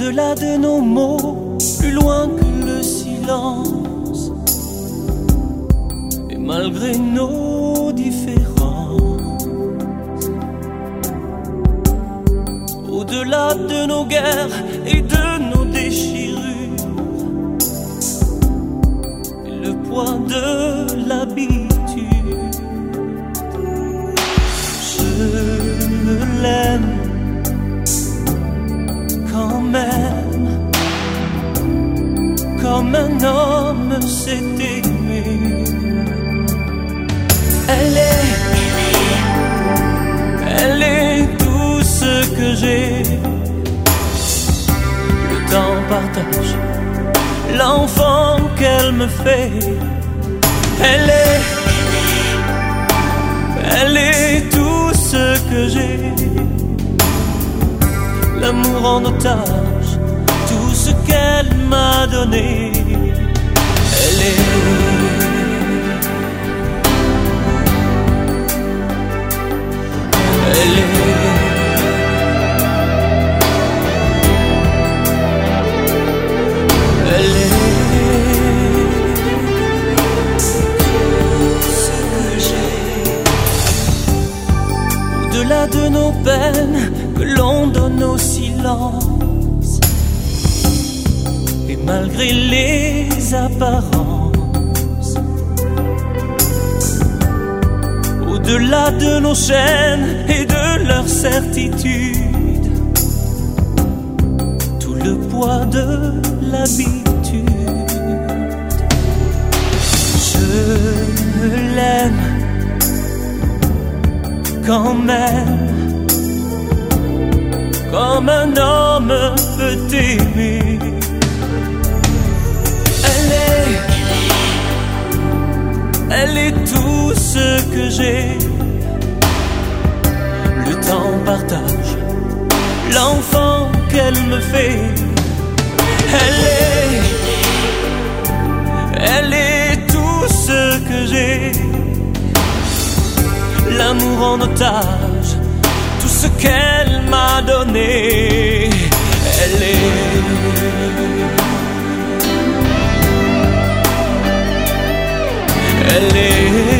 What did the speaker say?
Au-delà de nos mots, plus loin que le silence, et malgré nos différences, au-delà de nos guerres et de nos déchirures, et le poids de l'habitude, je l'aime quand même, comme un homme s'est aimé. Elle est tout ce que j'ai. Le temps partage l'enfant qu'elle me fait. Elle est tout ce que j'ai. L'amour en otage, tout ce qu'elle m'a donné. Elle ce que j'ai. Au-delà de nos peines que l'on donne au silence, et malgré les apparences, au-delà de nos chaînes et de leur certitude, tout le poids de l'habitude, je l'aime quand même, comme un homme peut aimer. Elle est tout ce que j'ai. Le temps partage l'enfant qu'elle me fait. Elle est tout ce que j'ai. L'amour en otage, tout ce qu'elle m'a donné. Elle est